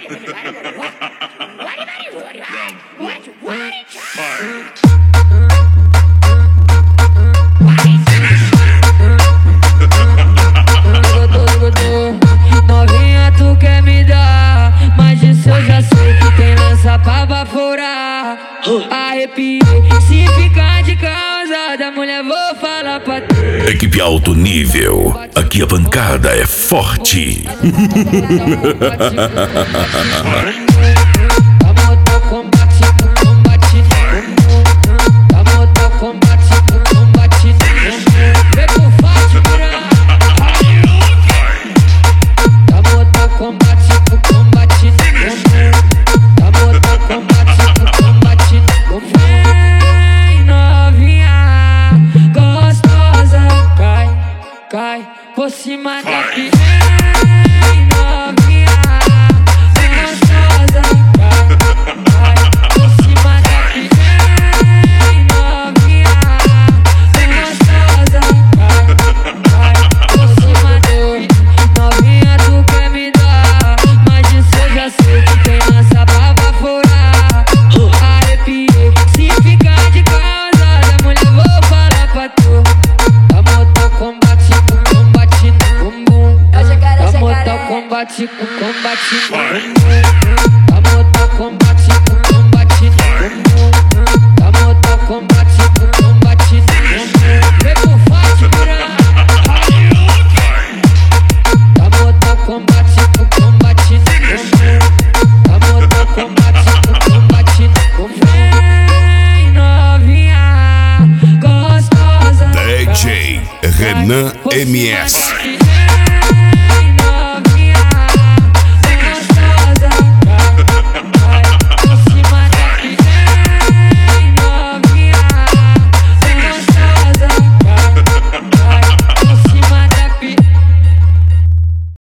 Novinha, tu quer me dar, mas disso eu já sei que tem lança pra baforar. Arrepiei, se ficar de causa da mulher vou falar pra tu. Equipe alto nível, aqui a pancada é forte. Cai por cima da piranha, novinha, gostosa. Cai por cima da piranha, novinha, gostosa. Cai por cima do novinha, tu quer me dar, mas disso eu já sei que tem lança pra baforar. Arrepiei, se ficar de causa da mulher vou falar pra tu. Combate com combate no bumbum. Vamos dar combate com combate no bumbum. Vamos dar combate com combate no bumbum. Vem com forte, piranha. Vamos dar combate com combate no bumbum. Vamos dar combate com combate no bumbum. Vem, novinha, gostosa. DJ Renan MS.